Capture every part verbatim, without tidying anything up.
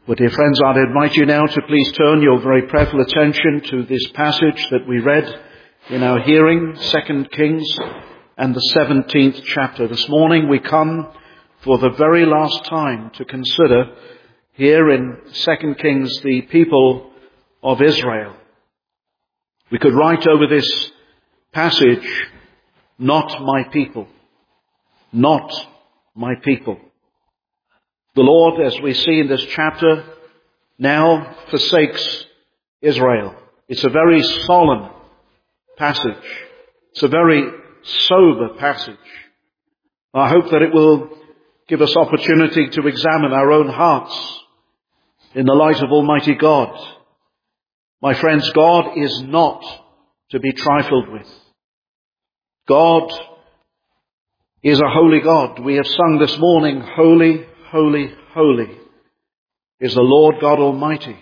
Well, dear friends, I'd invite you now to please turn your very prayerful attention to this passage that we read in our hearing, Second Kings and the seventeenth chapter. This morning we come for the very last time to consider here in Second Kings the people of Israel. We could write over this passage, "Not my people, not my people." The Lord, as we see in this chapter, now forsakes Israel. It's a very solemn passage. It's a very sober passage. I hope that it will give us opportunity to examine our own hearts in the light of Almighty God. My friends, God is not to be trifled with. God is a holy God. We have sung this morning, "Holy, holy, holy is the Lord God Almighty."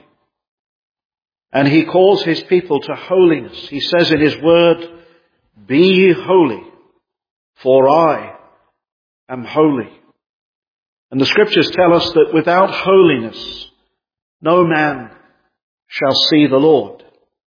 And He calls His people to holiness. He says in His word, "Be ye holy, for I am holy." And the scriptures tell us that without holiness, no man shall see the Lord.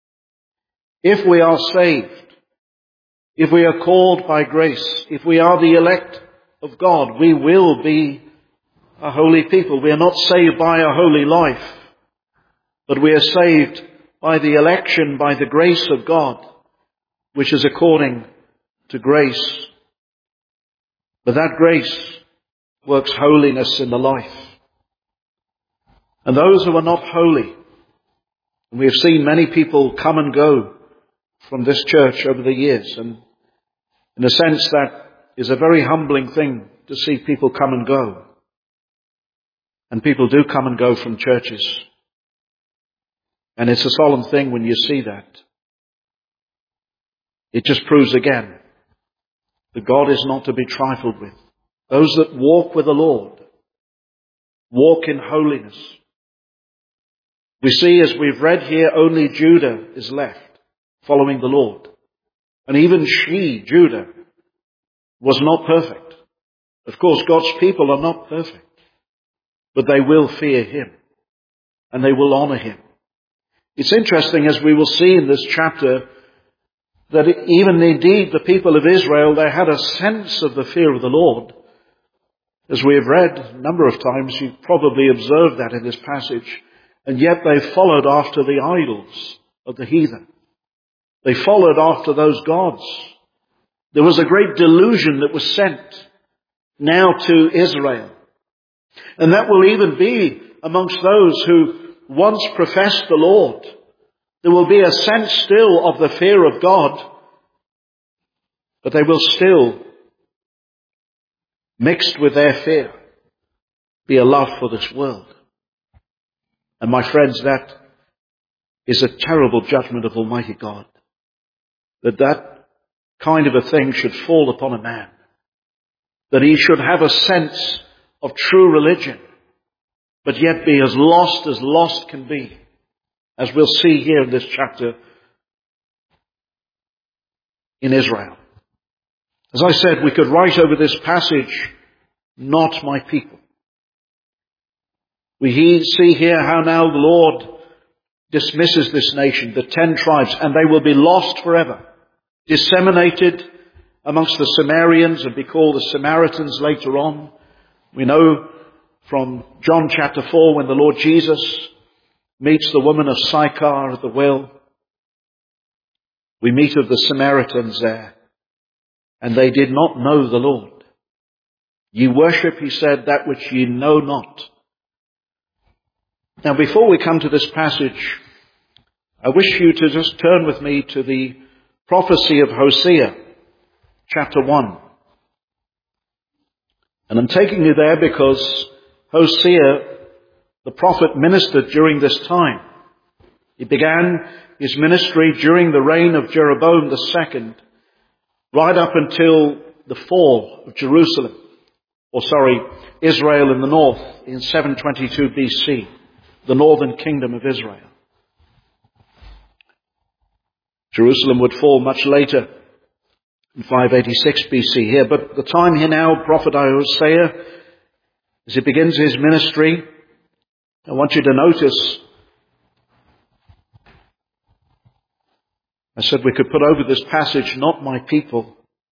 If we are saved, if we are called by grace, if we are the elect of God, we will be a holy people. We are not saved by a holy life, but we are saved by the election, by the grace of God, which is according to grace. But that grace works holiness in the life. And those who are not holy, and we have seen many people come and go from this church over the years, and in a sense that is a very humbling thing to see people come and go. And people do come and go from churches. And it's a solemn thing when you see that. It just proves again that God is not to be trifled with. Those that walk with the Lord walk in holiness. We see, as we've read here, only Judah is left following the Lord. And even she, Judah, was not perfect. Of course, God's people are not perfect. But they will fear Him, and they will honor Him. It's interesting, as we will see in this chapter, that even indeed the people of Israel, they had a sense of the fear of the Lord. As we have read a number of times, you've probably observed that in this passage, and yet they followed after the idols of the heathen. They followed after those gods. There was a great delusion that was sent now to Israel. And that will even be amongst those who once professed the Lord. There will be a sense still of the fear of God, but they will still, mixed with their fear, be a love for this world. And my friends, that is a terrible judgment of Almighty God. That that kind of a thing should fall upon a man. That he should have a sense of true religion, but yet be as lost as lost can be, as we'll see here in this chapter in Israel. As I said, we could write over this passage, "Not my people." We see here how now the Lord dismisses this nation, the ten tribes, and they will be lost forever, disseminated amongst the Samaritans and be called the Samaritans later on. We know from John chapter four, when the Lord Jesus meets the woman of Sychar at the well, we meet of the Samaritans there, and they did not know the Lord. "Ye worship," He said, "that which ye know not." Now, before we come to this passage, I wish you to just turn with me to the prophecy of Hosea, chapter one. And I'm taking you there because Hosea, the prophet, ministered during this time. He began his ministry during the reign of Jeroboam the second, right up until the fall of Jerusalem, or sorry, Israel in the north in seven twenty-two B C, the northern kingdom of Israel. Jerusalem would fall much later in five eighty-six B C here, but the time here now, prophet Hosea, as he begins his ministry, I want you to notice, I said we could put over this passage, not my people.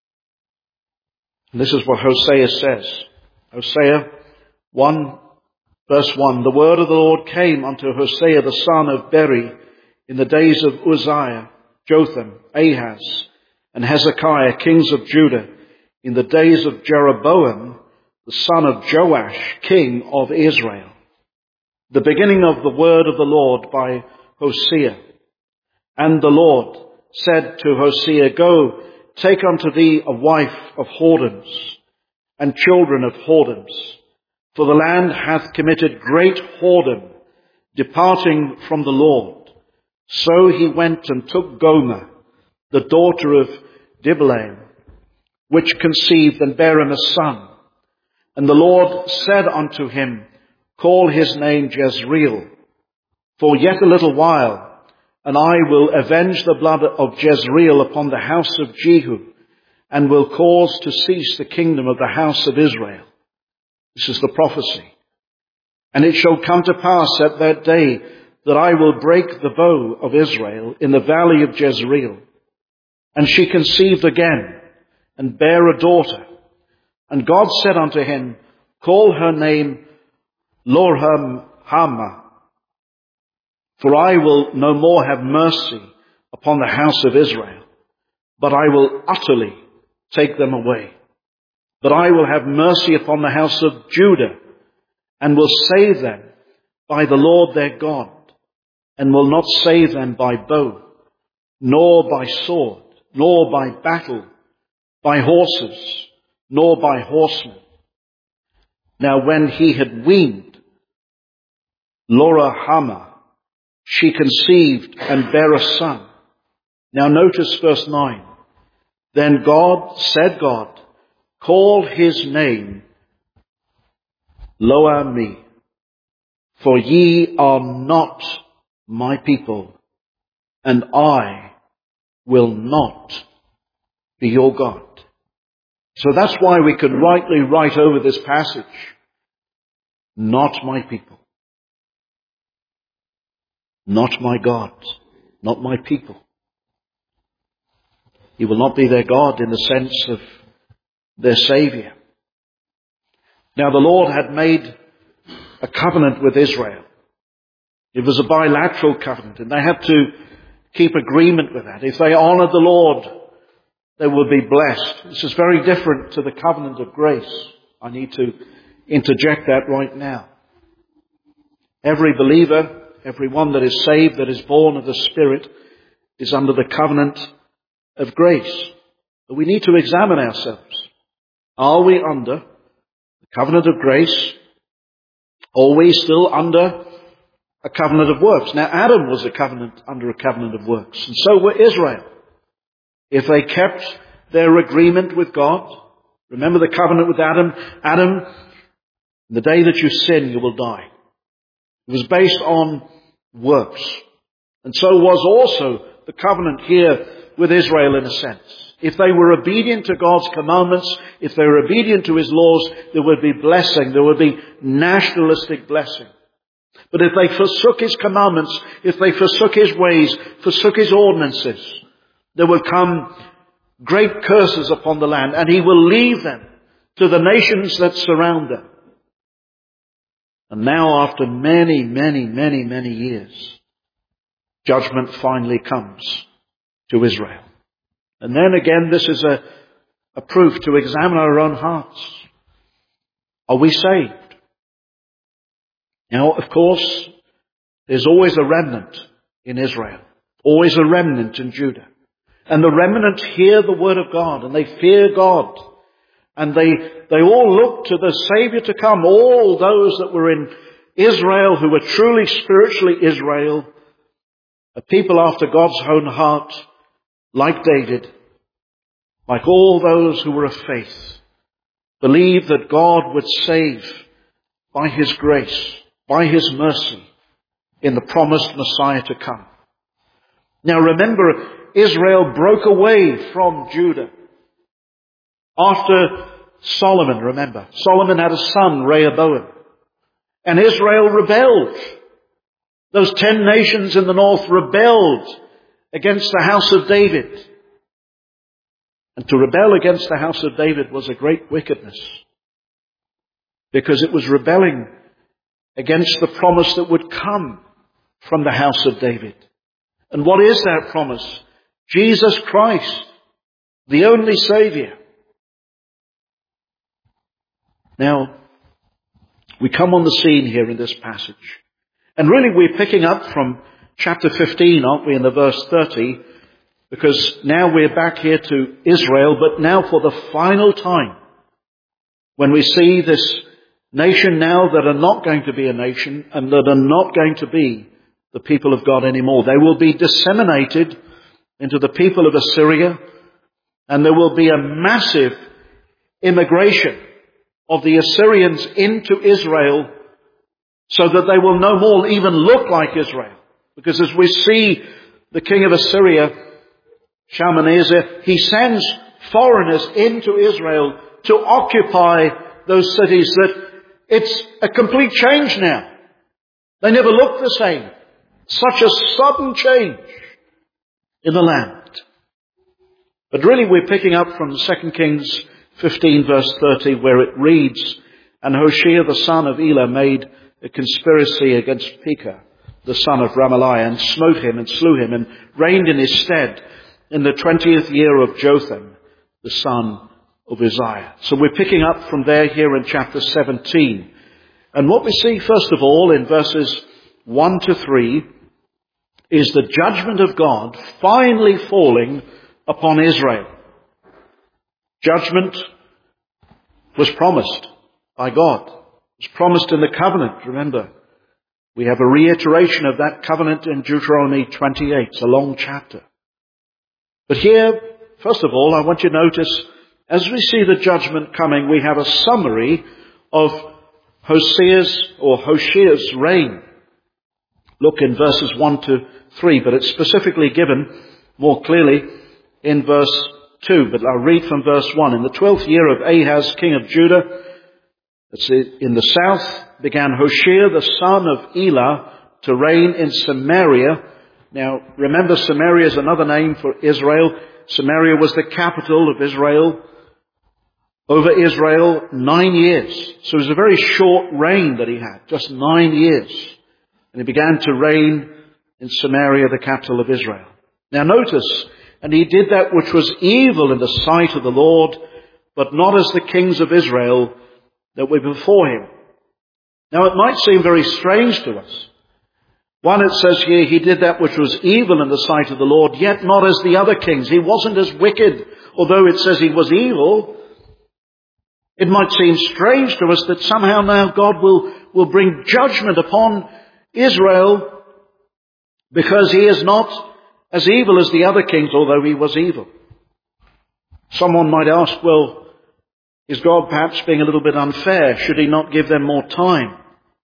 And this is what Hosea says. Hosea one, verse one. The word of the Lord came unto Hosea the son of Beri in the days of Uzziah, Jotham, Ahaz, and Hezekiah, kings of Judah, in the days of Jeroboam, the son of Joash, king of Israel. The beginning of the word of the Lord by Hosea. And the Lord said to Hosea, Go, take unto thee a wife of whoredoms, and children of whoredoms. For the land hath committed great whoredom, departing from the Lord. So he went and took Gomer, the daughter of Diblaim, which conceived and bare him a son. And the Lord said unto him, Call his name Jezreel, for yet a little while, and I will avenge the blood of Jezreel upon the house of Jehu, and will cause to cease the kingdom of the house of Israel. This is the prophecy. And it shall come to pass at that day that I will break the bow of Israel in the valley of Jezreel. And she conceived again, and bare a daughter. And God said unto him, Call her name Lo-ruhamah, for I will no more have mercy upon the house of Israel, but I will utterly take them away. But I will have mercy upon the house of Judah, and will save them by the Lord their God, and will not save them by bow, nor by sword, nor by battle, by horses, nor by horsemen. Now when he had weaned Lo-ruhamah, she conceived and bare a son. Now notice verse nine. Then God, said God, Call his name Lo-ammi, for ye are not my people, and I will not be your God. So that's why we could rightly write over this passage, not my people, not my God, not my people. He will not be their God in the sense of their Savior. Now the Lord had made a covenant with Israel. It was a bilateral covenant, and they had to keep agreement with that. If they honored the Lord, they would be blessed. This is very different to the covenant of grace. I need to interject that right now. Every believer, everyone that is saved, that is born of the Spirit, is under the covenant of grace. But we need to examine ourselves. Are we under the covenant of grace? Or are we still under a covenant of works? Now Adam was a covenant under a covenant of works, and so were Israel. If they kept their agreement with God, remember the covenant with Adam, Adam, the day that you sin, you will die. It was based on works. And so was also the covenant here with Israel in a sense. If they were obedient to God's commandments, if they were obedient to his laws, there would be blessing. There would be nationalistic blessing. But if they forsook his commandments, if they forsook his ways, forsook his ordinances, there would come great curses upon the land, and he will leave them to the nations that surround them. And now, after many, many, many, many years, judgment finally comes to Israel. And then again, this is a, a proof to examine our own hearts. Are we saved? Now, of course, there's always a remnant in Israel, always a remnant in Judah. And the remnant hear the word of God, and they fear God. And they, they all look to the Savior to come. All those that were in Israel, who were truly spiritually Israel, a people after God's own heart, like David, like all those who were of faith, believed that God would save by his grace, by his mercy, in the promised Messiah to come. Now remember, Israel broke away from Judah. After Solomon, remember, Solomon had a son, Rehoboam. And Israel rebelled. Those ten nations in the north rebelled against the house of David. And to rebel against the house of David was a great wickedness, because it was rebelling against the promise that would come from the house of David. And what is that promise? Jesus Christ, the only Savior. Now, we come on the scene here in this passage. And really we're picking up from chapter fifteen, aren't we, in the verse thirty, because now we're back here to Israel, but now for the final time, when we see this nation now that are not going to be a nation and that are not going to be the people of God anymore. They will be disseminated into the people of Assyria, and there will be a massive immigration of the Assyrians into Israel, so that they will no more even look like Israel. Because as we see the king of Assyria, Shalmaneser, he sends foreigners into Israel to occupy those cities, that it's a complete change now. They never look the same. Such a sudden change in the land. But really we're picking up from Second Kings fifteen verse thirty, where it reads, "And Hoshea the son of Elah made a conspiracy against Pekah, the son of Ramaliah, and smote him and slew him, and reigned in his stead in the twentieth year of Jotham, the son of Uzziah." So we're picking up from there here in chapter seventeen. And what we see first of all in verses one to three is the judgment of God finally falling upon Israel. Judgment was promised by God. It was promised in the covenant, remember. We have a reiteration of that covenant in Deuteronomy twenty-eight. It's a long chapter. But here, first of all, I want you to notice, as we see the judgment coming, we have a summary of Hosea's or Hoshea's reign. Look in verses one to three, but it's specifically given more clearly in verse two. But I'll read from verse one. "In the twelfth year of Ahaz, king of Judah," that's in the south, "began Hoshea the son of Elah to reign in Samaria." Now, remember, Samaria is another name for Israel. Samaria was the capital of Israel. Over Israel, nine years. So it was a very short reign that he had, just nine years. And he began to reign in Samaria, the capital of Israel. Now notice, "And he did that which was evil in the sight of the Lord, but not as the kings of Israel that were before him." Now it might seem very strange to us. One, it says here, he did that which was evil in the sight of the Lord, yet not as the other kings. He wasn't as wicked, although it says he was evil. It might seem strange to us that somehow now God will, will bring judgment upon Israel because he is not as evil as the other kings, although he was evil. Someone might ask, well, is God perhaps being a little bit unfair? Should he not give them more time?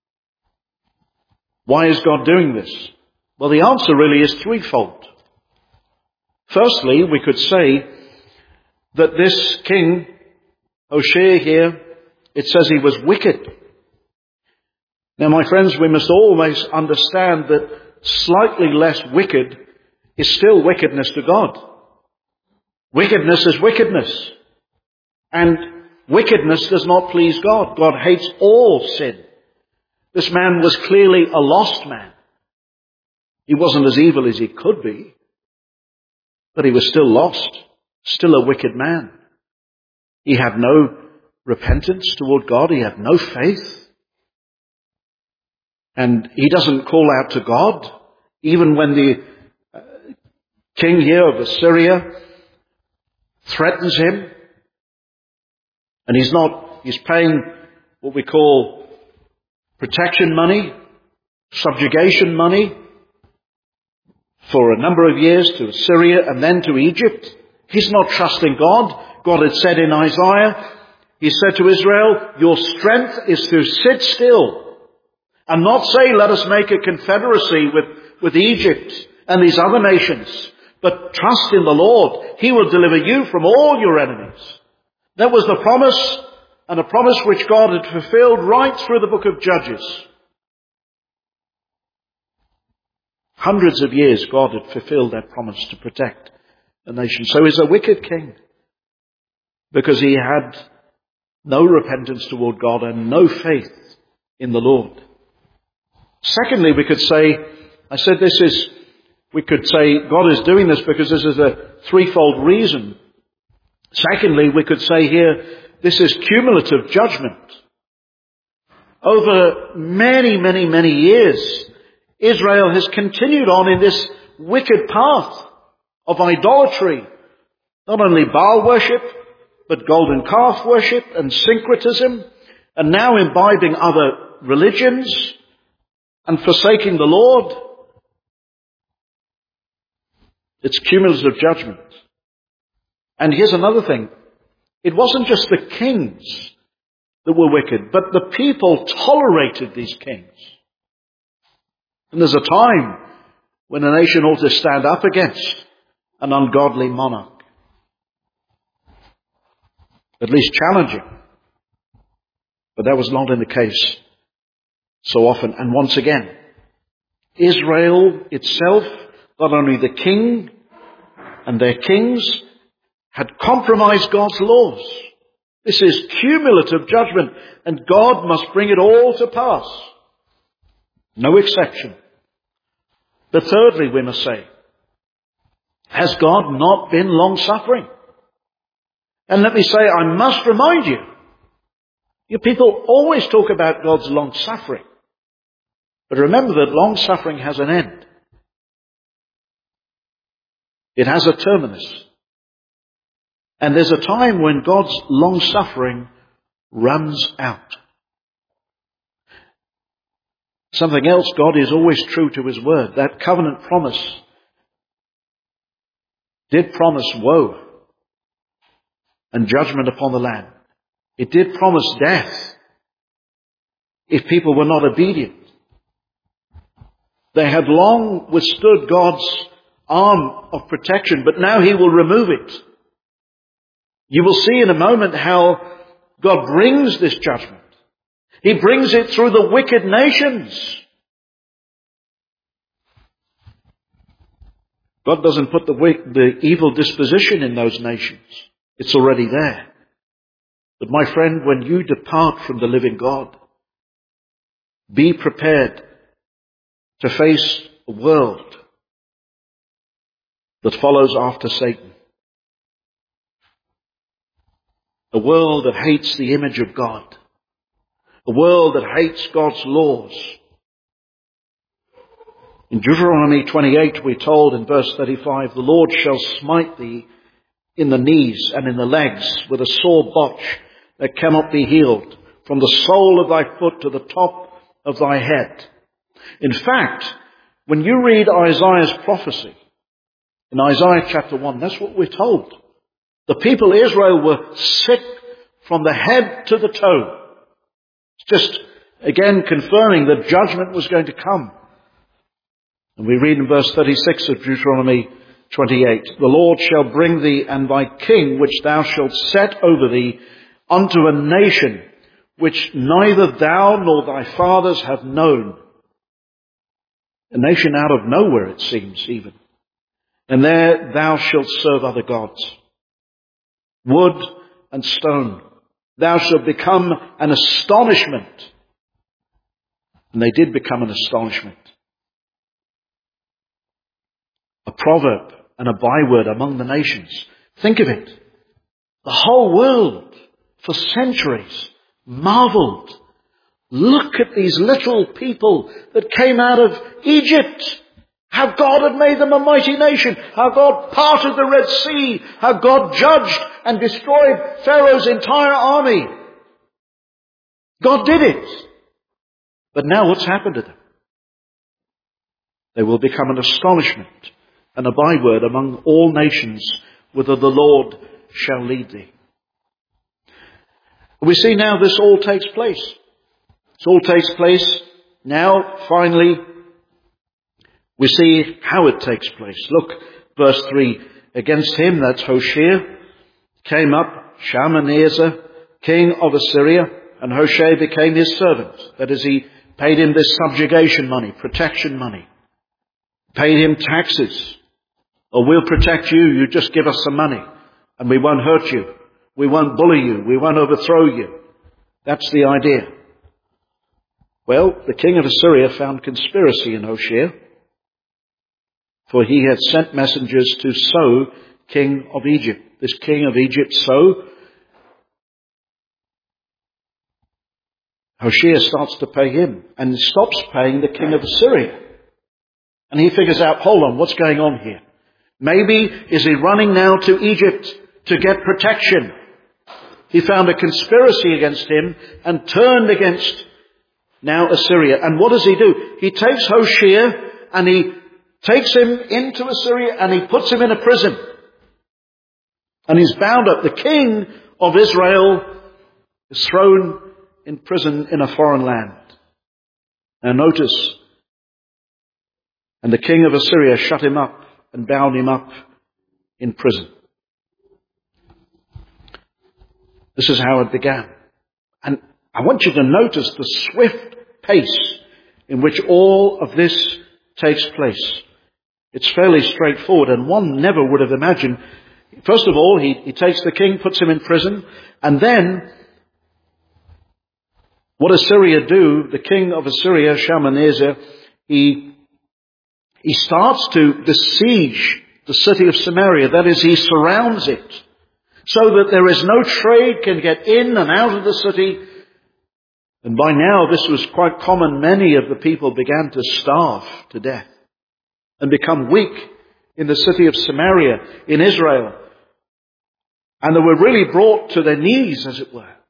Why is God doing this? Well, the answer really is threefold. Firstly, we could say that this king, Hoshea here, it says he was wicked. Now, my friends, we must always understand that slightly less wicked is still wickedness to God. Wickedness is wickedness. And wickedness does not please God. God hates all sin. This man was clearly a lost man. He wasn't as evil as he could be, but he was still lost, still a wicked man. He had no repentance toward God. He had no faith. And he doesn't call out to God, even when the uh, king here of Assyria threatens him. And he's not, he's paying what we call protection money, subjugation money for a number of years to Assyria and then to Egypt. He's not trusting God. God had said in Isaiah, he said to Israel, your strength is to sit still and not say, let us make a confederacy with, with Egypt and these other nations, but trust in the Lord. He will deliver you from all your enemies. That was the promise, and a promise which God had fulfilled right through the book of Judges. hundreds of years God had fulfilled that promise to protect the nation. So he's a wicked king because he had no repentance toward God and no faith in the Lord. Secondly, we could say, I said this is, we could say God is doing this because this is a threefold reason. Secondly, we could say here, this is cumulative judgment. Over many, many, many years, Israel has continued on in this wicked path of idolatry. Not only Baal worship, but golden calf worship and syncretism, and now imbibing other religions and forsaking the Lord. It's cumulative judgment. And here's another thing. It wasn't just the kings that were wicked, but the people tolerated these kings. And there's a time when a nation ought to stand up against an ungodly monarch. At least challenging. But that was not in the case so often. And once again, Israel itself, not only the king and their kings, had compromised God's laws. This is cumulative judgment, and God must bring it all to pass. No exception. But thirdly, we must say, has God not been long-suffering? And let me say, I must remind you, you people always talk about God's long-suffering. But remember that long-suffering has an end. It has a terminus. And there's a time when God's long-suffering runs out. Something else, God is always true to his word. That covenant promise did promise woe and judgment upon the land. It did promise death if people were not obedient. They had long withstood God's arm of protection, but now he will remove it. You will see in a moment how God brings this judgment. He brings it through the wicked nations. God doesn't put the, the evil disposition in those nations. It's already there. But my friend, when you depart from the living God, be prepared to face a world that follows after Satan. A world that hates the image of God. A world that hates God's laws. In Deuteronomy twenty-eight, we're told in verse thirty-five, the Lord shall smite thee in the knees and in the legs with a sore botch that cannot be healed, from the sole of thy foot to the top of thy head. In fact, when you read Isaiah's prophecy, in Isaiah chapter one, that's what we're told. The people of Israel were sick from the head to the toe. It's just, again, confirming that judgment was going to come. And we read in verse thirty-six of Deuteronomy twenty-eight, the Lord shall bring thee and thy king, which thou shalt set over thee, unto a nation which neither thou nor thy fathers have known. A nation out of nowhere, it seems, even. And there thou shalt serve other gods. Wood and stone. Thou shalt become an astonishment. And they did become an astonishment. A proverb and a byword among the nations. Think of it. The whole world for centuries marveled. Look at these little people that came out of Egypt. How God had made them a mighty nation. How God parted the Red Sea. How God judged and destroyed Pharaoh's entire army. God did it. But now what's happened to them? They will become an astonishment and a byword among all nations, whither the Lord shall lead thee. We see now this all takes place. This all takes place now, finally. We see how it takes place. Look, verse three. Against him, that's Hoshea, came up Shalmaneser, king of Assyria, and Hoshea became his servant. That is, he paid him this subjugation money, protection money. paid him taxes. Or we'll protect you, you just give us some money and we won't hurt you. We won't bully you. We won't overthrow you. That's the idea. Well, the king of Assyria found conspiracy in Hoshea, for he had sent messengers to So, king of Egypt. This king of Egypt, So, Hoshea starts to pay him and stops paying the king of Assyria. And he figures out, hold on, what's going on here? Maybe is he running now to Egypt to get protection? He found a conspiracy against him and turned against now Assyria. And what does he do? He takes Hoshea and he takes him into Assyria and he puts him in a prison. And he's bound up. The king of Israel is thrown in prison in a foreign land. Now notice, and the king of Assyria shut him up and bound him up in prison. This is how it began. And I want you to notice the swift pace in which all of this takes place. It's fairly straightforward, and one never would have imagined. First of all, he, he takes the king, puts him in prison, and then what Assyria do, the king of Assyria, Shalmaneser, he, he starts to besiege the city of Samaria. That is, he surrounds it so that there is no trade can get in and out of the city. And by now, this was quite common. Many of the people began to starve to death and become weak in the city of Samaria, in Israel. And they were really brought to their knees, as it were.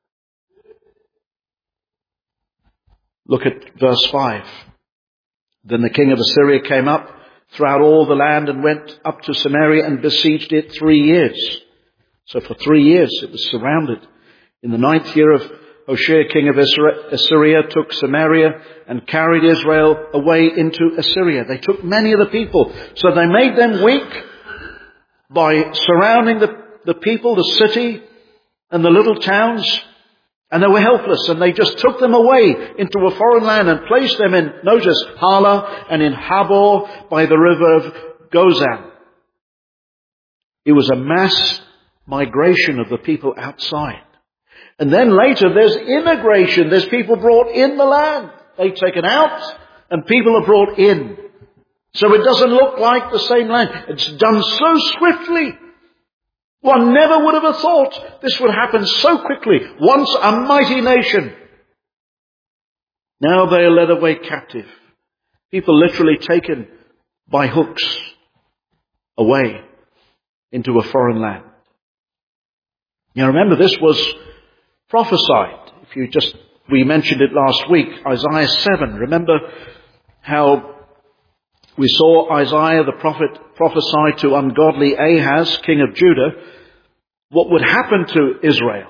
Look at verse five. Then the king of Assyria came up throughout all the land and went up to Samaria and besieged it three years. So for three years it was surrounded. In the ninth year of Hoshea, king of Assyria, took Samaria and carried Israel away into Assyria. They took many of the people. So they made them weak by surrounding the, the people, the city, and the little towns. And they were helpless, and they just took them away into a foreign land and placed them in, notice, Hala and in Habor by the river of Gozan. It was a mass migration of the people outside. And then later there's immigration. There's people brought in the land. They're taken out and people are brought in. So it doesn't look like the same land. It's done so swiftly. One never would have thought this would happen so quickly. Once a mighty nation. Now they are led away captive. People literally taken by hooks away into a foreign land. Now remember, this was prophesied. If you just, we mentioned it last week, Isaiah seven. Remember how we saw Isaiah the prophet prophesy to ungodly Ahaz, king of Judah, what would happen to Israel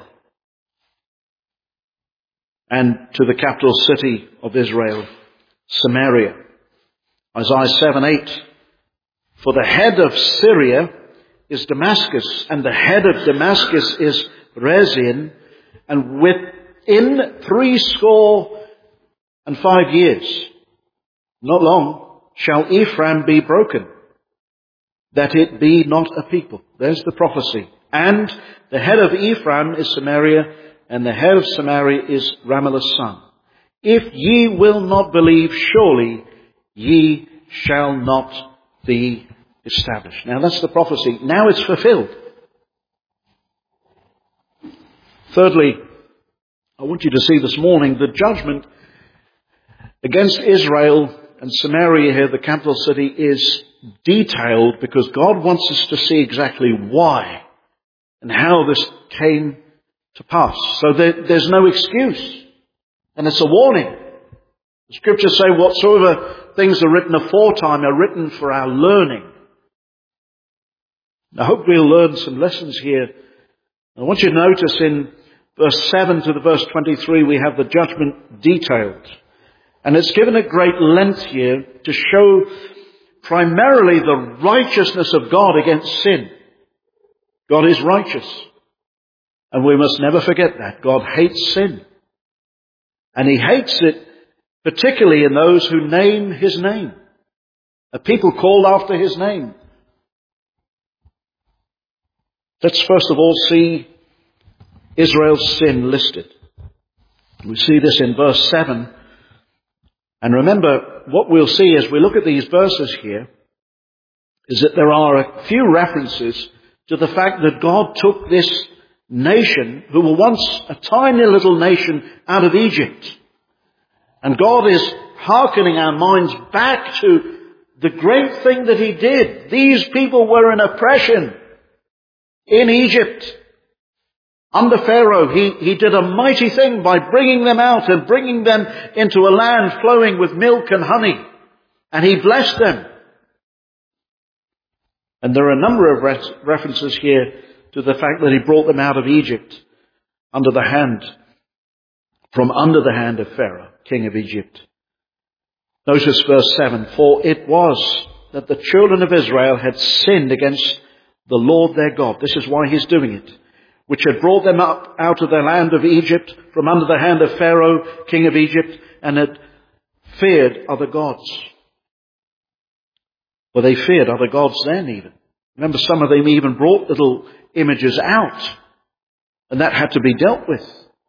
and to the capital city of Israel, Samaria. Isaiah seven eight. For the head of Syria is Damascus, and the head of Damascus is Rezin, and within three score and five years, not long, shall Ephraim be broken, that it be not a people. There's the prophecy. And the head of Ephraim is Samaria, and the head of Samaria is Ramallah's son. If ye will not believe, surely ye shall not be established. Now that's the prophecy. Now it's fulfilled. Thirdly, I want you to see this morning the judgment against Israel and Samaria here, the capital city, is detailed because God wants us to see exactly why and how this came to pass. So there, there's no excuse. And it's a warning. The scriptures say whatsoever things are written aforetime are written for our learning. I hope we'll learn some lessons here. I want you to notice in verse seven to the verse twenty-three we have the judgment detailed. And it's given at great length here to show primarily the righteousness of God against sin. God is righteous. And we must never forget that. God hates sin. And He hates it particularly in those who name His name. A people called after his name. Let's first of all see Israel's sin listed. We see this in verse seven. And remember, what we'll see as we look at these verses here is that there are a few references to the fact that God took this nation, who were once a tiny little nation, out of Egypt. And God is hearkening our minds back to the great thing that he did. These people were in oppression in Egypt. Under Pharaoh, he, he did a mighty thing by bringing them out and bringing them into a land flowing with milk and honey. And he blessed them. And there are a number of re- references here to the fact that he brought them out of Egypt under the hand, from under the hand of Pharaoh, king of Egypt. Notice verse seven. For it was that the children of Israel had sinned against the Lord their God. This is why he's doing it. Which had brought them up out of the land of Egypt, from under the hand of Pharaoh, king of Egypt, and had feared other gods. Well, they feared other gods then even. Remember, some of them even brought little images out, and that had to be dealt with.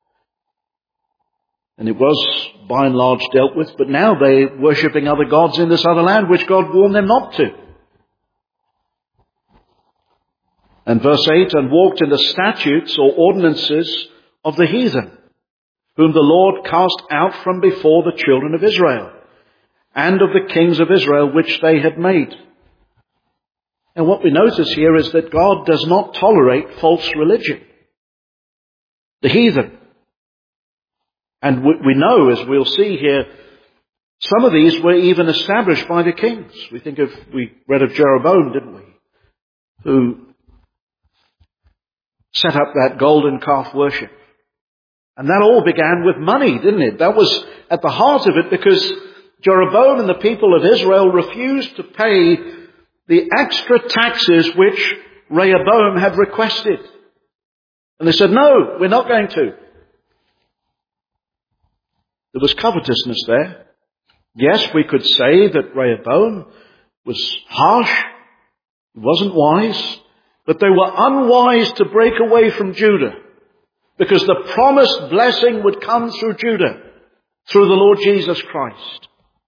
And it was, by and large, dealt with, but now they're worshipping other gods in this other land, which God warned them not to. And verse eight, and walked in the statutes or ordinances of the heathen, whom the Lord cast out from before the children of Israel, and of the kings of Israel which they had made. And what we notice here is that God does not tolerate false religion. The heathen. And we know, as we'll see here, some of these were even established by the kings. We think of, we read of Jeroboam, didn't we? Who set up that golden calf worship. And that all began with money, didn't it? That was at the heart of it, because Jeroboam and the people of Israel refused to pay the extra taxes which Rehoboam had requested. And they said, no, we're not going to. There was covetousness there. Yes, we could say that Rehoboam was harsh, he wasn't wise, but they were unwise to break away from Judah, because the promised blessing would come through Judah, through the Lord Jesus Christ.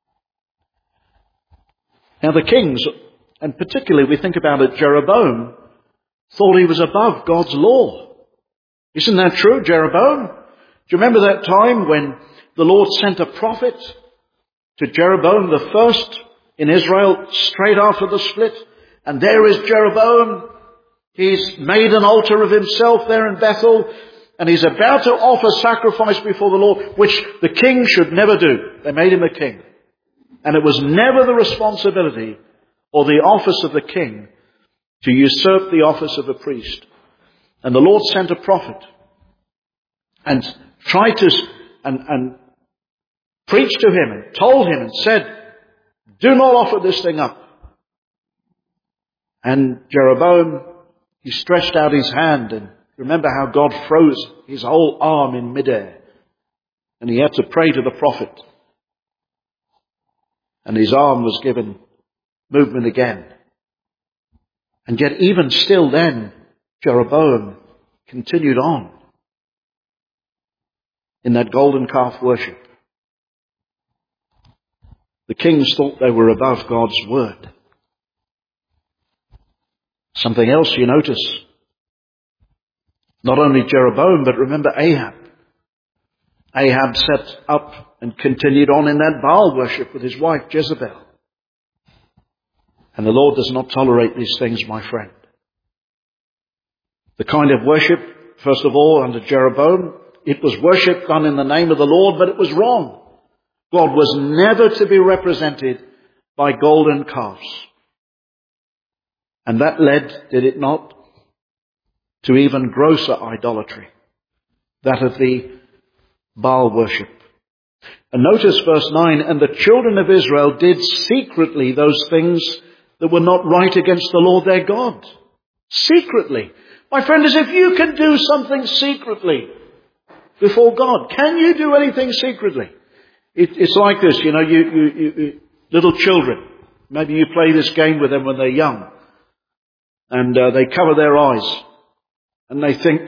Now the kings, and particularly we think about it, Jeroboam, thought he was above God's law. Isn't that true, Jeroboam? Do you remember that time when the Lord sent a prophet to Jeroboam the first in Israel straight after the split? And there is Jeroboam. He's made an altar of himself there in Bethel, and he's about to offer sacrifice before the Lord, which the king should never do. They made him a king. And it was never the responsibility or the office of the king to usurp the office of a priest. And the Lord sent a prophet and tried to, and, and preached to him and told him and said, do not offer this thing up. And Jeroboam, he stretched out his hand, and remember how God froze his whole arm in midair. And he had to pray to the prophet. And his arm was given movement again. And yet even still then, Jeroboam continued on in that golden calf worship. The kings thought they were above God's word. Something else you notice. Not only Jeroboam, but remember Ahab. Ahab set up and continued on in that Baal worship with his wife Jezebel. And the Lord does not tolerate these things, my friend. The kind of worship, first of all, under Jeroboam, it was worship done in the name of the Lord, but it was wrong. God was never to be represented by golden calves. And that led, did it not, to even grosser idolatry, that of the Baal worship. And notice verse nine, and the children of Israel did secretly those things that were not right against the Lord their God. Secretly. My friend, as if you can do something secretly before God. Can you do anything secretly? It, it's like this, you know, you, you, you, little children. Maybe you play this game with them when they're young. And uh, they cover their eyes. And they think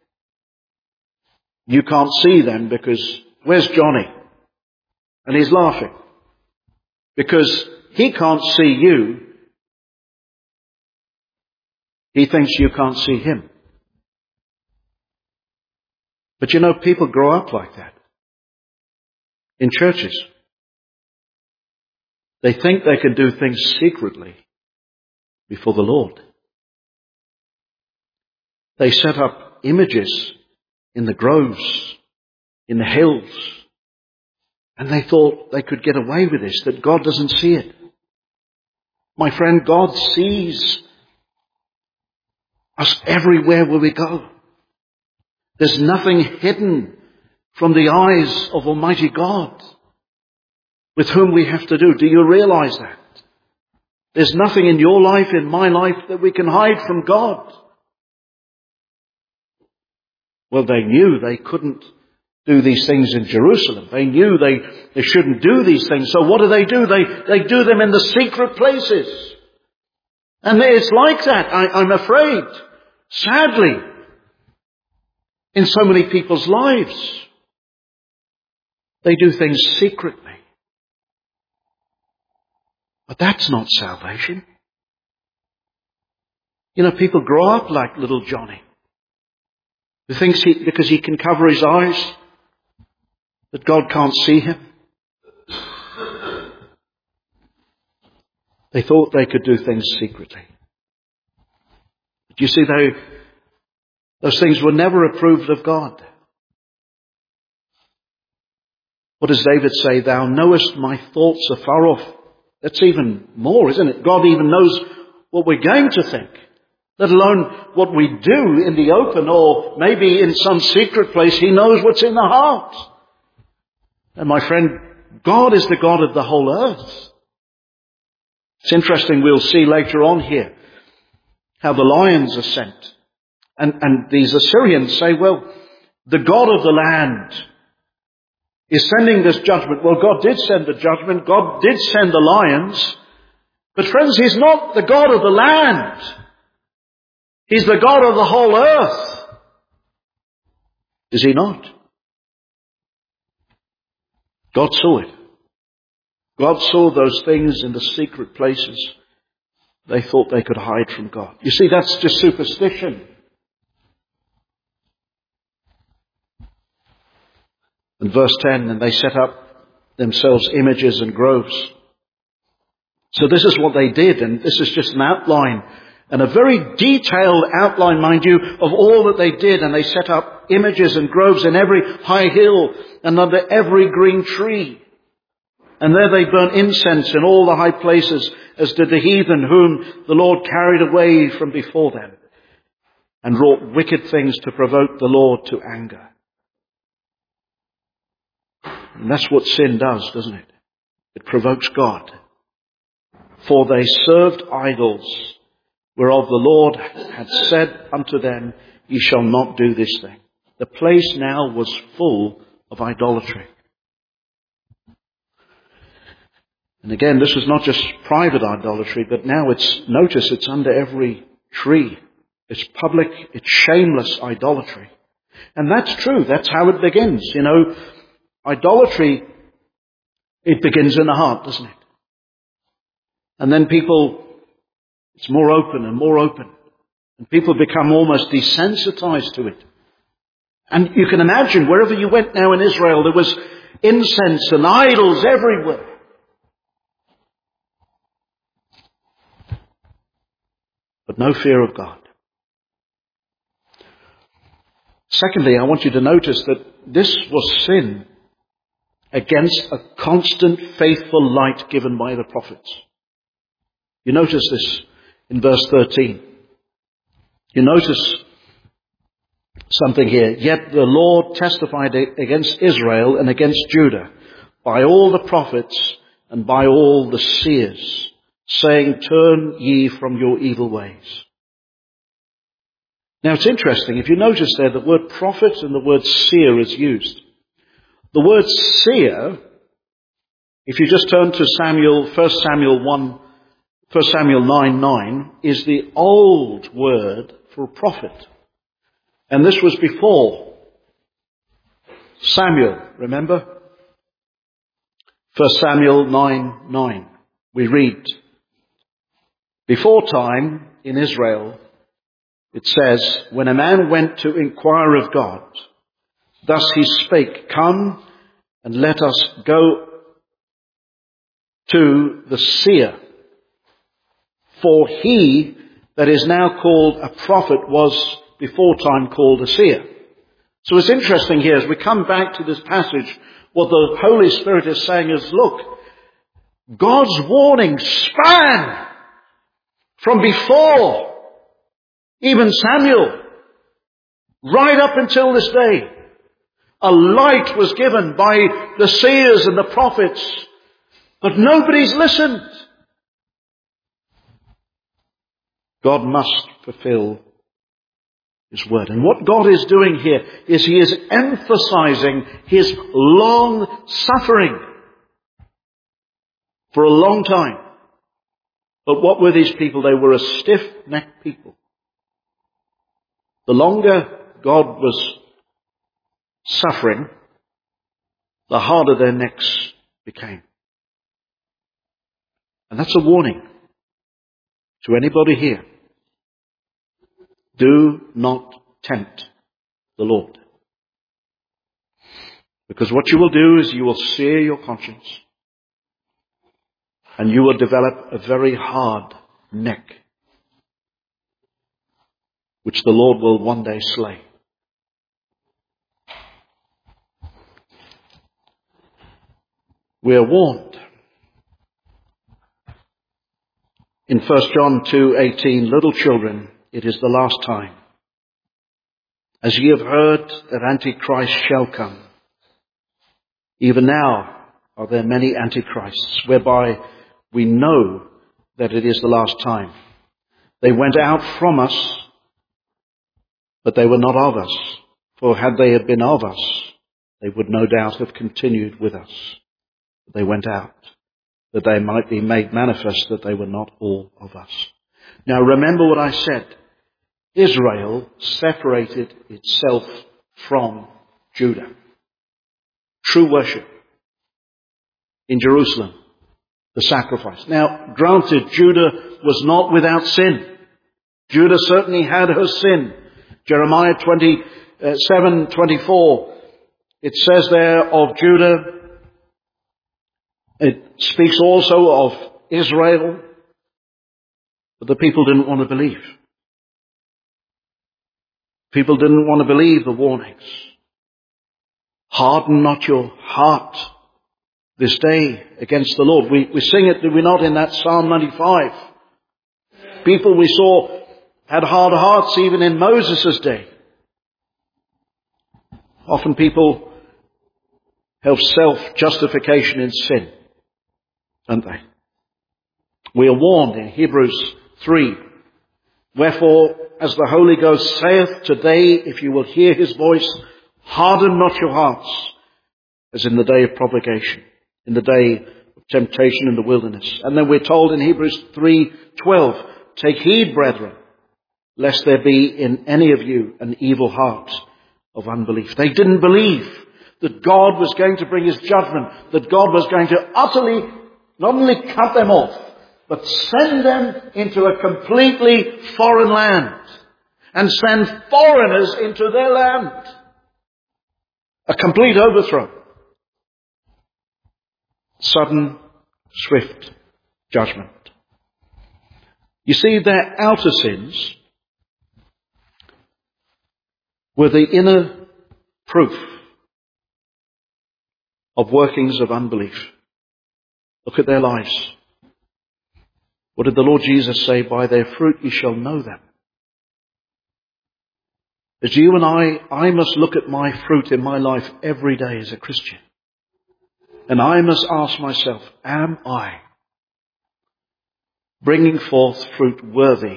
you can't see them because, where's Johnny? And he's laughing. Because he can't see you. He thinks you can't see him. But you know, people grow up like that. In churches. They think they can do things secretly before the Lord. They set up images in the groves, in the hills, and they thought they could get away with this, that God doesn't see it. My friend, God sees us everywhere where we go. There's nothing hidden from the eyes of Almighty God with whom we have to do. Do you realize that? There's nothing in your life, in my life, that we can hide from God. Well, they knew they couldn't do these things in Jerusalem. They knew they, they shouldn't do these things. So what do they do? They, they do them in the secret places. And it's like that, I, I'm afraid, sadly, in so many people's lives. They do things secretly. But that's not salvation. You know, people grow up like little Johnny, who thinks he, because he can cover his eyes, that God can't see him. They thought they could do things secretly. But you see, they, those things were never approved of God. What does David say? Thou knowest my thoughts afar off. That's even more, isn't it? God even knows what we're going to think, let alone what we do in the open, or maybe in some secret place. He knows what's in the heart. And my friend, God is the God of the whole earth. It's interesting, we'll see later on here how the lions are sent. And, and these Assyrians say, well, the God of the land is sending this judgment. Well, God did send the judgment. God did send the lions. But friends, He's not the God of the land. He's the God of the whole earth. Is He not? God saw it. God saw those things in the secret places they thought they could hide from God. You see, that's just superstition. In verse ten, and they set up themselves images and groves. So this is what they did, and this is just an outline, and a very detailed outline, mind you, of all that they did. And they set up images and groves in every high hill and under every green tree. And there they burnt incense in all the high places, as did the heathen whom the Lord carried away from before them, and wrought wicked things to provoke the Lord to anger. And that's what sin does, doesn't it? It provokes God. For they served idols, whereof the Lord had said unto them, Ye shall not do this thing. The place now was full of idolatry. And again, this was not just private idolatry, but now it's, notice it's under every tree. It's public, it's shameless idolatry. And that's true, that's how it begins. You know, idolatry, it begins in the heart, doesn't it? And then people, it's more open and more open. And people become almost desensitized to it. And you can imagine, wherever you went now in Israel, there was incense and idols everywhere. But no fear of God. Secondly, I want you to notice that this was sin against a constant, faithful light given by the prophets. You notice this in verse thirteen. You notice something here. Yet the Lord testified against Israel and against Judah by all the prophets and by all the seers, saying, Turn ye from your evil ways. Now it's interesting, if you notice there, the word prophet and the word seer is used. The word seer, if you just turn to Samuel, First Samuel one First Samuel nine nine is the old word for prophet. And this was before Samuel, remember? First Samuel nine nine. We read, before time in Israel, it says, when a man went to inquire of God, thus he spake, come and let us go to the seer. For he that is now called a prophet was before time called a seer. So it's interesting here as we come back to this passage, what the Holy Spirit is saying is, look, God's warning span from before even Samuel, right up until this day. A light was given by the seers and the prophets, but nobody's listened. God must fulfill His word. And what God is doing here is He is emphasizing His long suffering for a long time. But what were these people? They were a stiff-necked people. The longer God was suffering, the harder their necks became. And that's a warning to anybody here. Do not tempt the Lord. Because what you will do is you will sear your conscience and you will develop a very hard neck, which the Lord will one day slay. We are warned. In First John two eighteen, little children, it is the last time. As ye have heard that Antichrist shall come, even now are there many Antichrists, whereby we know that it is the last time. They went out from us, but they were not of us. For had they been of us, they would no doubt have continued with us. But they went out, that they might be made manifest that they were not all of us. Now remember what I said. Israel separated itself from Judah. True worship in Jerusalem, the sacrifice. Now, granted, Judah was not without sin. Judah certainly had her sin. Jeremiah twenty-seven twenty-four, it says there of Judah, it speaks also of Israel, but the people didn't want to believe. People didn't want to believe the warnings. Harden not your heart this day against the Lord. We, we sing it, do we not, in that Psalm ninety-five? People we saw had hard hearts even in Moses' day. Often people have self-justification in sin, don't they? We are warned in Hebrews three. Wherefore, as the Holy Ghost saith today, if you will hear His voice, harden not your hearts, as in the day of provocation, in the day of temptation in the wilderness. And then we're told in Hebrews three twelve, take heed, brethren, lest there be in any of you an evil heart of unbelief. They didn't believe that God was going to bring His judgment, that God was going to utterly, not only cut them off, but send them into a completely foreign land and send foreigners into their land. A complete overthrow. Sudden, swift judgment. You see, their outer sins were the inner proof of workings of unbelief. Look at their lives. What did the Lord Jesus say? By their fruit ye shall know them. As you and I, I must look at my fruit in my life every day as a Christian. And I must ask myself, am I bringing forth fruit worthy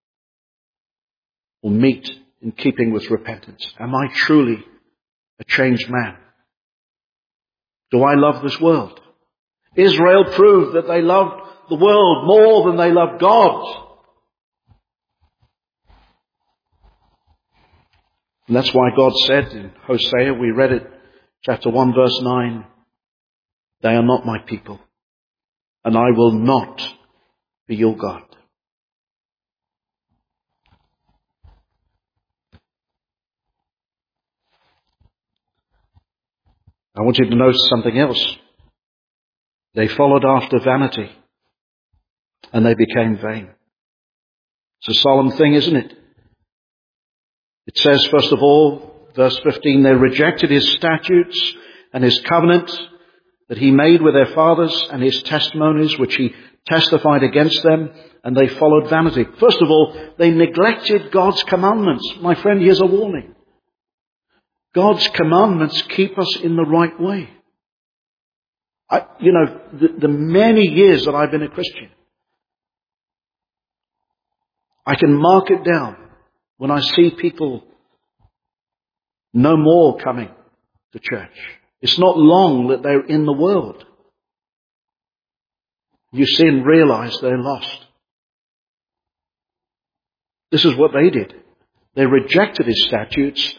or meet in keeping with repentance? Am I truly a changed man? Do I love this world? Israel proved that they loved the world more than they love God. And that's why God said in Hosea, we read it, chapter one, verse nine, they are not my people, and I will not be your God. I want you to notice something else. They followed after vanity, and they became vain. It's a solemn thing, isn't it? It says, first of all, verse fifteen, they rejected his statutes and his covenant that he made with their fathers and his testimonies which he testified against them, and they followed vanity. First of all, they neglected God's commandments. My friend, here's a warning. God's commandments keep us in the right way. I, you know, the, the many years that I've been a Christian, I can mark it down when I see people no more coming to church. It's not long that they're in the world. You see and realize they're lost. This is what they did. They rejected his statutes.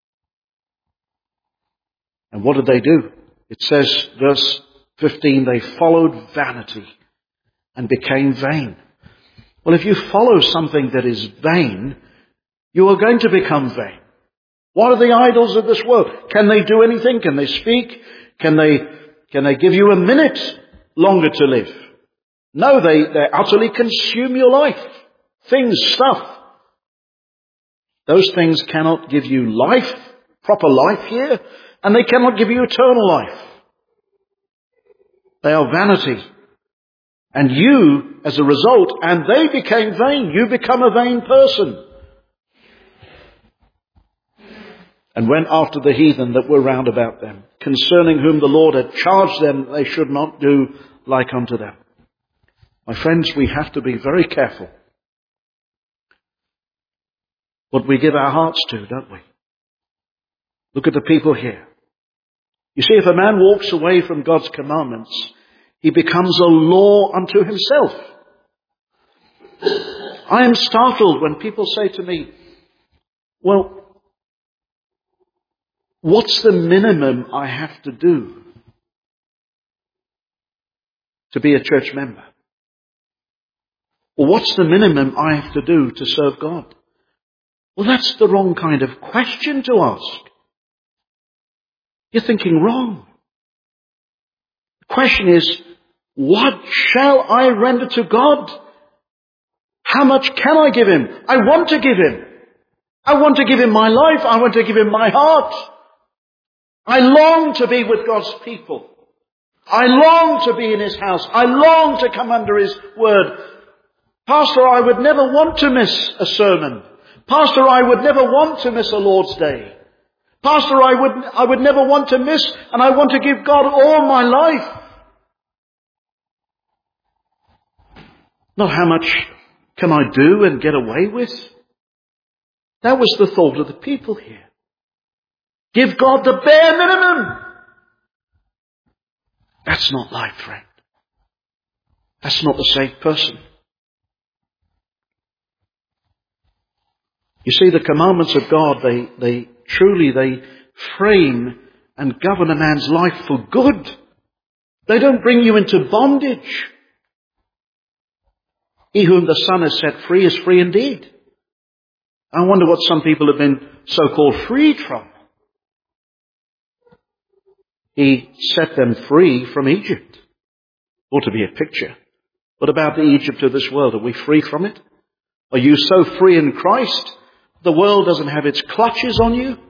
And what did they do? It says, verse fifteen, they followed vanity and became vain. Well, if you follow something that is vain, you are going to become vain. What are the idols of this world? Can they do anything? Can they speak? Can they, can they give you a minute longer to live? No, they, they utterly consume your life. Things, stuff. Those things cannot give you life, proper life here, and they cannot give you eternal life. They are vanity. And you, as a result, and they became vain. You become a vain person. And went after the heathen that were round about them, concerning whom the Lord had charged them they should not do like unto them. My friends, we have to be very careful what we give our hearts to, don't we? Look at the people here. You see, if a man walks away from God's commandments, he becomes a law unto himself. I am startled when people say to me, well, what's the minimum I have to do to be a church member? Or what's the minimum I have to do to serve God? Well, that's the wrong kind of question to ask. You're thinking wrong. The question is, what shall I render to God? How much can I give him? I want to give him. I want to give him my life. I want to give him my heart. I long to be with God's people. I long to be in his house. I long to come under his word. Pastor, I would never want to miss a sermon. Pastor, I would never want to miss a Lord's Day. Pastor, I would, I would never want to miss, and I want to give God all my life. Not how much can I do and get away with. That was the thought of the people here. Give God the bare minimum. That's not life, friend. That's not the saved person. You see, the commandments of God, they, they truly, they frame and govern a man's life for good. They don't bring you into bondage. He whom the Son has set free is free indeed. I wonder what some people have been so-called freed from. He set them free from Egypt. Ought to be a picture. What about the Egypt of this world? Are we free from it? Are you so free in Christ, the world doesn't have its clutches on you?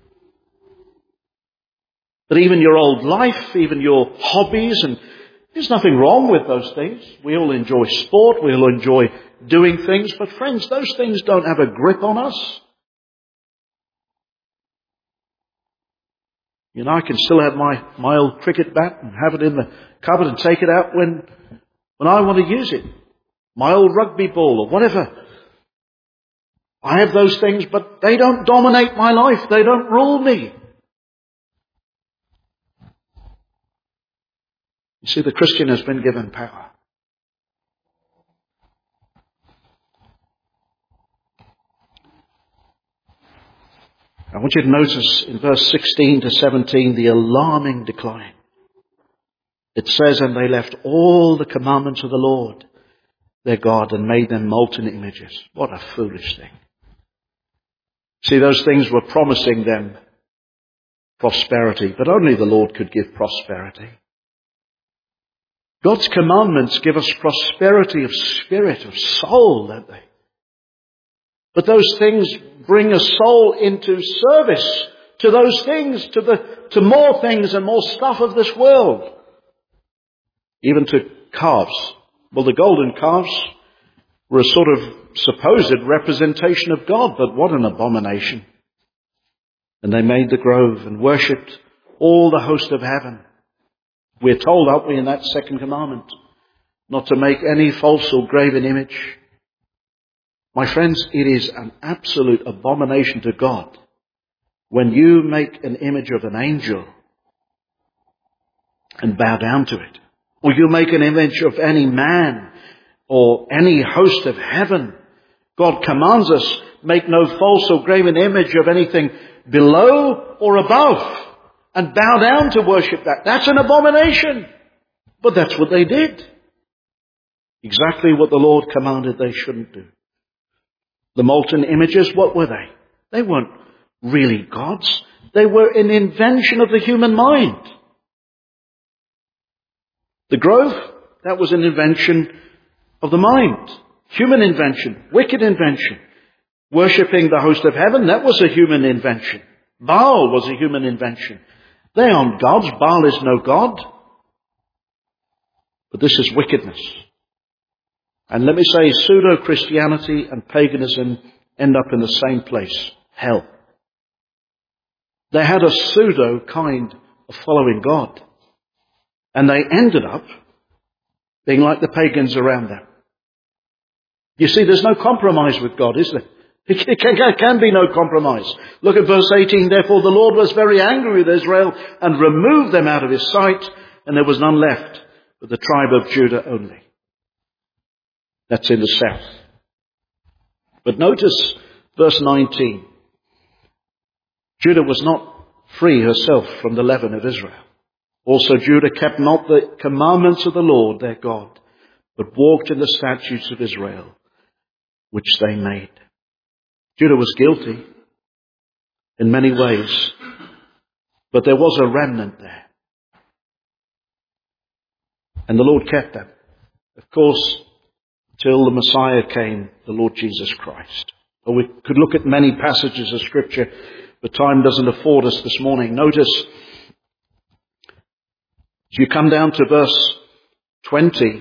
That even your old life, even your hobbies, and there's nothing wrong with those things. We all enjoy sport, we all enjoy doing things, but friends, those things don't have a grip on us. You know, I can still have my, my old cricket bat and have it in the cupboard and take it out when, when I want to use it. My old rugby ball or whatever. I have those things, but they don't dominate my life. They don't rule me. You see, the Christian has been given power. I want you to notice in verse sixteen to seventeen the alarming decline. It says, and they left all the commandments of the Lord, their God, and made them molten images. What a foolish thing. See, those things were promising them prosperity, but only the Lord could give prosperity. God's commandments give us prosperity of spirit, of soul, don't they? But those things bring a soul into service to those things, to the to more things and more stuff of this world. Even to calves. Well, the golden calves were a sort of supposed representation of God, but what an abomination. And they made the grove and worshipped all the host of heaven. We're told, aren't we, in that second commandment, not to make any false or graven image. My friends, it is an absolute abomination to God when you make an image of an angel and bow down to it. Or you make an image of any man or any host of heaven. God commands us, make no false or graven image of anything below or above, and bow down to worship that. That's an abomination. But that's what they did. Exactly what the Lord commanded they shouldn't do. The molten images, what were they? They weren't really gods. They were an invention of the human mind. The grove, that was an invention of the mind. Human invention, wicked invention. Worshipping the host of heaven, that was a human invention. Baal was a human invention. They aren't gods. Baal is no god. But this is wickedness. And let me say, pseudo-Christianity and paganism end up in the same place, hell. They had a pseudo kind of following God. And they ended up being like the pagans around them. You see, there's no compromise with God, is there? It can, there can be no compromise. Look at verse eighteen. Therefore the Lord was very angry with Israel and removed them out of his sight, and there was none left but the tribe of Judah only. That's in the south. But notice verse nineteen. Judah was not free herself from the leaven of Israel. Also Judah kept not the commandments of the Lord their God, but walked in the statutes of Israel, which they made. Judah was guilty in many ways, but there was a remnant there. And the Lord kept them. Of course, till the Messiah came, the Lord Jesus Christ. Or we could look at many passages of Scripture, but time doesn't afford us this morning. Notice, as you come down to verse twenty,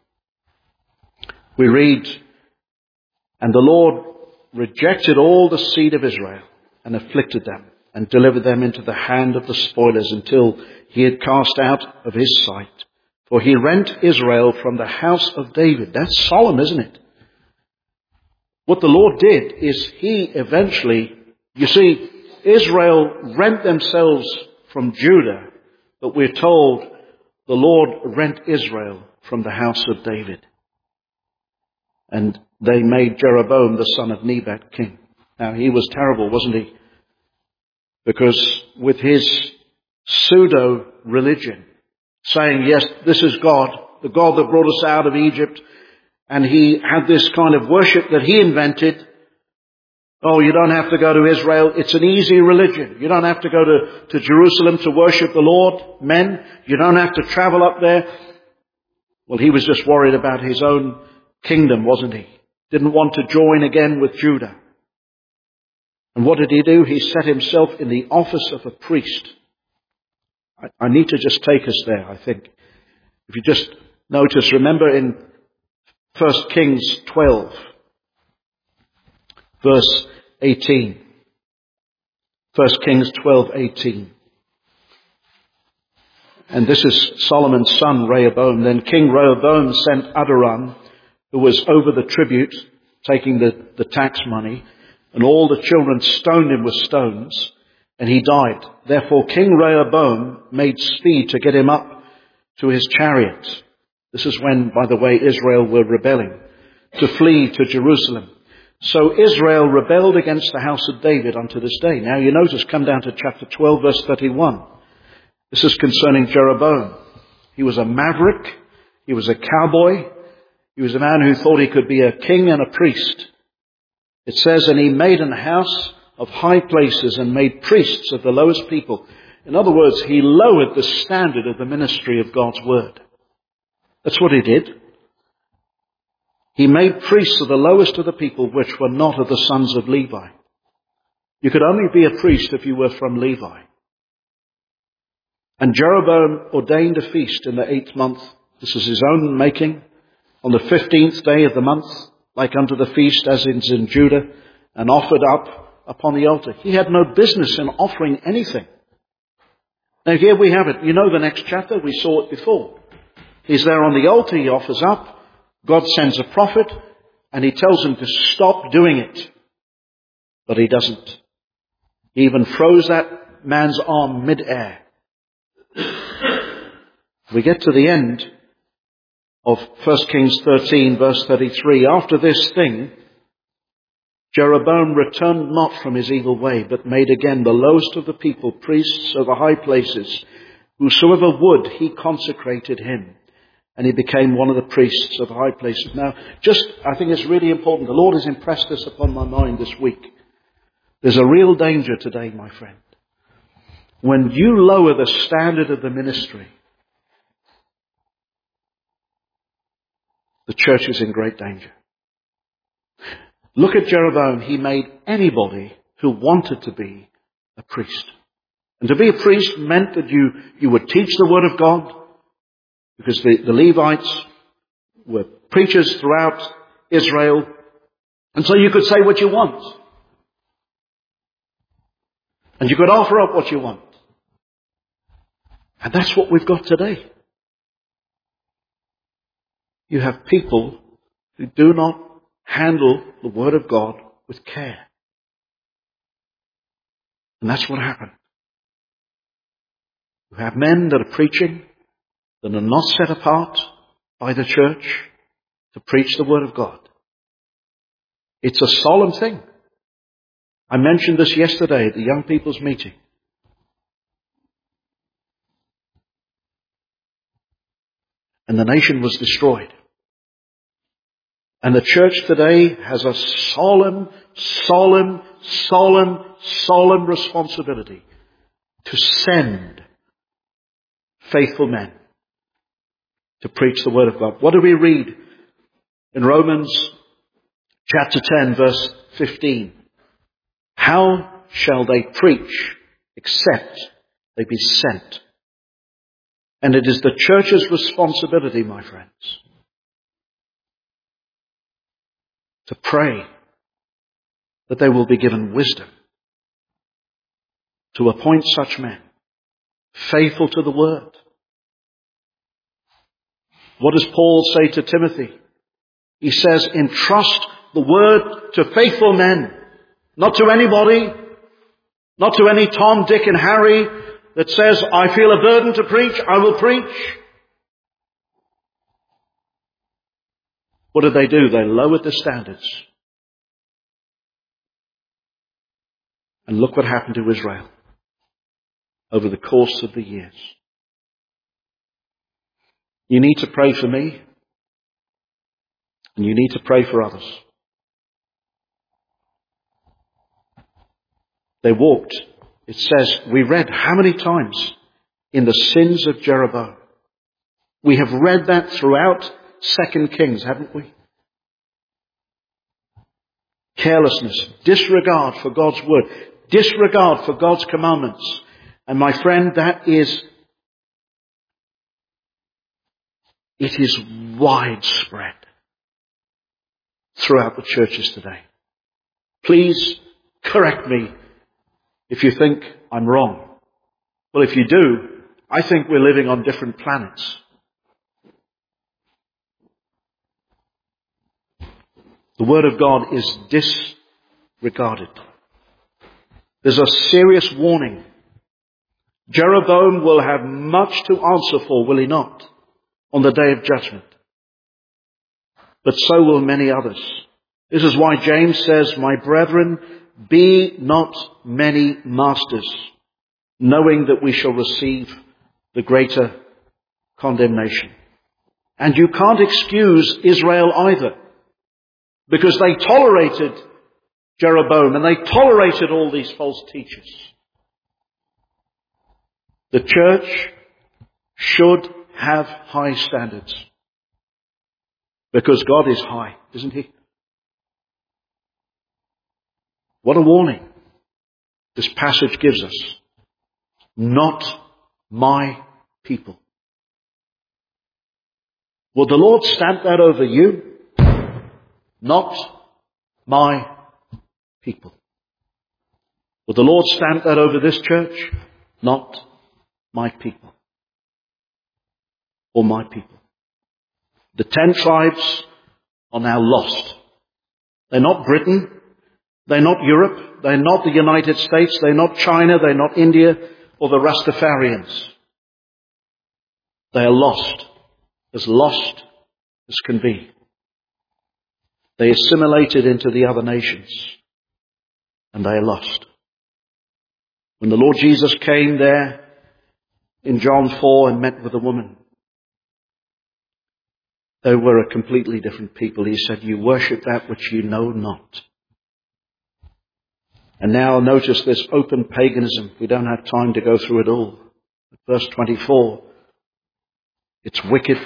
we read, and the Lord rejected all the seed of Israel and afflicted them and delivered them into the hand of the spoilers until he had cast out of his sight. For he rent Israel from the house of David. That's solemn, isn't it? What the Lord did is he eventually, you see, Israel rent themselves from Judah, but we're told the Lord rent Israel from the house of David. And they made Jeroboam the son of Nebat king. Now he was terrible, wasn't he? Because with his pseudo-religion, saying, yes, this is God, the God that brought us out of Egypt, and he had this kind of worship that he invented. Oh, you don't have to go to Israel. It's an easy religion. You don't have to go to, to Jerusalem to worship the Lord, men. You don't have to travel up there. Well, he was just worried about his own kingdom, wasn't he? Didn't want to join again with Judah. And what did he do? He set himself in the office of a priest. I, I need to just take us there, I think. If you just notice, remember in First Kings twelve, verse eighteen. First Kings twelve, eighteen. And this is Solomon's son, Rehoboam. Then King Rehoboam sent Adoram, who was over the tribute, taking the, the tax money, and all the children stoned him with stones, and he died. Therefore King Rehoboam made speed to get him up to his chariot. This is when, by the way, Israel were rebelling, to flee to Jerusalem. So Israel rebelled against the house of David unto this day. Now you notice, come down to chapter twelve, verse thirty-one. This is concerning Jeroboam. He was a maverick. He was a cowboy. He was a man who thought he could be a king and a priest. It says, and he made an house of high places and made priests of the lowest people. In other words, he lowered the standard of the ministry of God's word. That's what he did. He made priests of the lowest of the people, which were not of the sons of Levi. You could only be a priest if you were from Levi. And Jeroboam ordained a feast in the eighth month. This is his own making. On the fifteenth day of the month, like unto the feast as is in Judah, and offered up upon the altar. He had no business in offering anything. Now here we have it. You know the next chapter. We saw it before. He's there on the altar. He offers up. God sends a prophet and he tells him to stop doing it. But he doesn't. He even throws that man's arm mid-air. We get to the end of First Kings thirteen, verse thirty-three. After this thing, Jeroboam returned not from his evil way, but made again the lowest of the people priests over high places. Whosoever would, he consecrated him. And he became one of the priests of high places. Now, just, I think it's really important. The Lord has impressed this upon my mind this week. There's a real danger today, my friend. When you lower the standard of the ministry, the church is in great danger. Look at Jeroboam. He made anybody who wanted to be a priest. And to be a priest meant that you, you would teach the word of God, because the, the Levites were preachers throughout Israel. And so you could say what you want. And you could offer up what you want. And that's what we've got today. You have people who do not handle the word of God with care. And that's what happened. You have men that are preaching, that are not set apart by the church to preach the word of God. It's a solemn thing. I mentioned this yesterday at the young people's meeting. And the nation was destroyed. And the church today has a solemn, solemn, solemn, solemn responsibility to send faithful men to preach the word of God. What do we read in Romans chapter ten, verse fifteen? How shall they preach except they be sent? And it is the church's responsibility, my friends, to pray that they will be given wisdom to appoint such men, faithful to the word. What does Paul say to Timothy? He says, entrust the word to faithful men, not to anybody, not to any Tom, Dick and Harry that says, I feel a burden to preach, I will preach. What did they do? They lowered the standards. And look what happened to Israel over the course of the years. You need to pray for me, and you need to pray for others. They walked, it says, we read how many times in the sins of Jeroboam. We have read that throughout Second Kings, haven't we? Carelessness, disregard for God's word, disregard for God's commandments. And my friend, that is, it is widespread throughout the churches today. Please correct me if you think I'm wrong. Well, if you do, I think we're living on different planets. The word of God is disregarded. There's a serious warning. Jeroboam will have much to answer for, will he not, on the day of judgment? But so will many others. This is why James says, "My brethren, be not many masters, knowing that we shall receive the greater condemnation." And you can't excuse Israel either, because they tolerated Jeroboam and they tolerated all these false teachers. The church should have high standards, because God is high, isn't he? What a warning this passage gives us. Not my people. Will the Lord stamp that over you? Not my people. Will the Lord stamp that over this church? Not my people. Or my people. The ten tribes are now lost. They're not Britain. They're not Europe. They're not the United States. They're not China. They're not India or the Rastafarians. They are lost. As lost as can be. They assimilated into the other nations. And they are lost. When the Lord Jesus came there in John four and met with a woman, they were a completely different people. He said, "You worship that which you know not." And now notice this open paganism. We don't have time to go through it all. Verse twenty-four. It's wicked.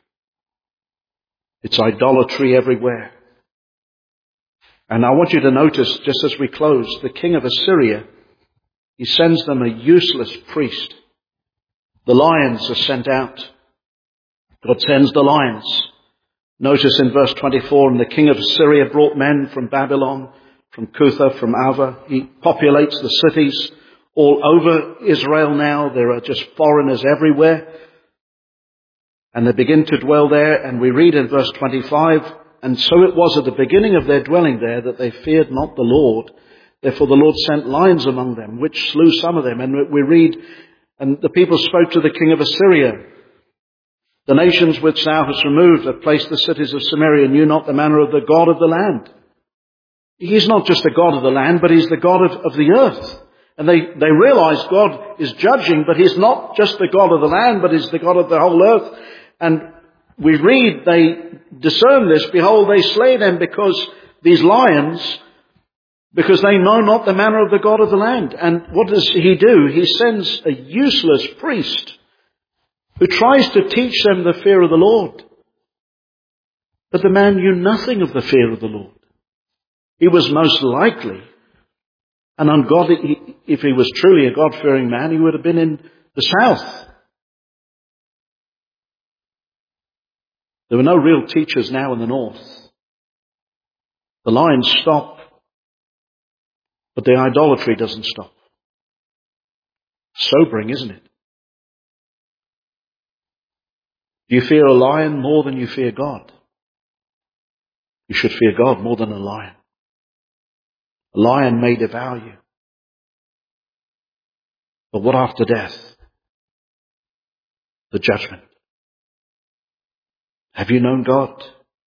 It's idolatry everywhere. And I want you to notice, just as we close, the king of Assyria, he sends them a useless priest. The lions are sent out. God sends the lions. Notice in verse twenty-four, "And the king of Assyria brought men from Babylon, from Cutha, from Ava." He populates the cities all over Israel now. There are just foreigners everywhere. And they begin to dwell there. And we read in verse twenty-five, "And so it was at the beginning of their dwelling there that they feared not the Lord. Therefore the Lord sent lions among them, which slew some of them." And we read, "And the people spoke to the king of Assyria, the nations which thou hast removed have placed the cities of Samaria, and knew not the manner of the God of the land." He's not just the God of the land, but he's the God of, of the earth. And they, they realize God is judging, but he's not just the God of the land, but he's the God of the whole earth. And we read, they discern this. "Behold, they slay them because these lions, because they know not the manner of the God of the land." And what does he do? He sends a useless priest who tries to teach them the fear of the Lord. But the man knew nothing of the fear of the Lord. He was most likely an ungodly. If he was truly a God-fearing man, he would have been in the south. There were no real teachers now in the north. The lions stop, but the idolatry doesn't stop. Sobering, isn't it? Do you fear a lion more than you fear God? You should fear God more than a lion. A lion may devour you. But what after death? The judgment. Have you known God?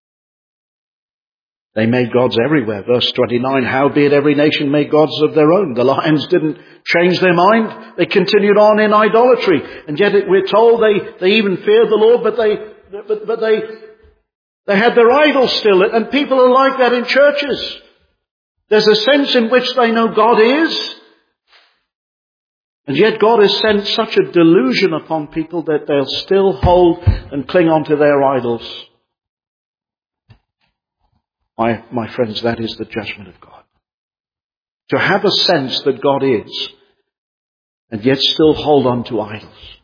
They made gods everywhere. Verse twenty-nine, "Howbeit every nation made gods of their own." The lions didn't change their mind. They continued on in idolatry. And yet it, we're told they, they even feared the Lord, but they, but, but they, they had their idols still. And people are like that in churches. There's a sense in which they know God is. And yet God has sent such a delusion upon people that they'll still hold and cling on to their idols. My, my friends, that is the judgment of God. To have a sense that God is, and yet still hold on to idols.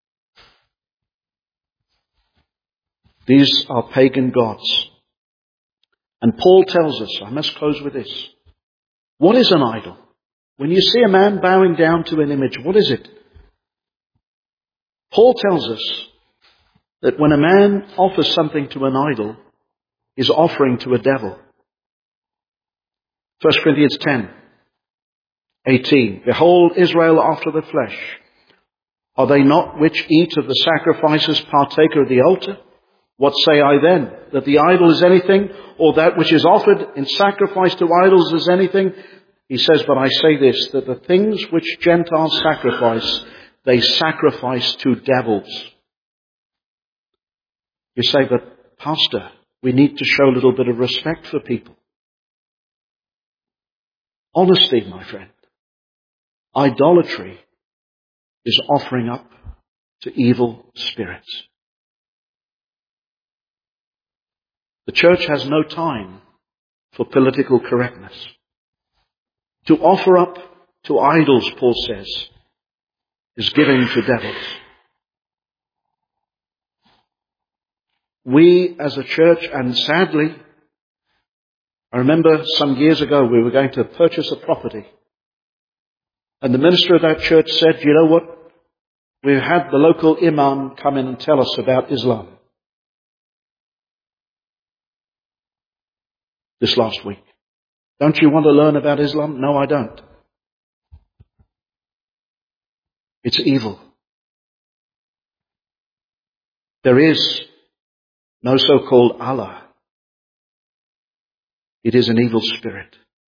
These are pagan gods. And Paul tells us, I must close with this. What is an idol? When you see a man bowing down to an image, what is it? Paul tells us that when a man offers something to an idol, he's offering to a devil. First Corinthians ten, eighteen. "Behold, Israel after the flesh. Are they not which eat of the sacrifices partaker of the altar? What say I then? That the idol is anything, or that which is offered in sacrifice to idols is anything? He says, but I say this, that the things which Gentiles sacrifice, they sacrifice to devils. You say, but Pastor, we need to show a little bit of respect for people. Honesty, my friend. Idolatry is offering up to evil spirits. The church has no time for political correctness. To offer up to idols, Paul says, is giving to devils. We as a church, and sadly, I remember some years ago we were going to purchase a property. And the minister of that church said, you know what? We had the local imam come in and tell us about Islam this last week. Don't you want to learn about Islam? No, I don't. It's evil. There is no so-called Allah. It is an evil spirit.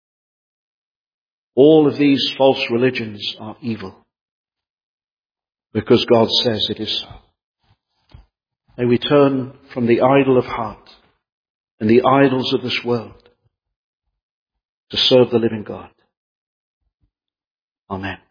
All of these false religions are evil because God says it is so. May we turn from the idol of heart and the idols of this world to serve the living God. Amen.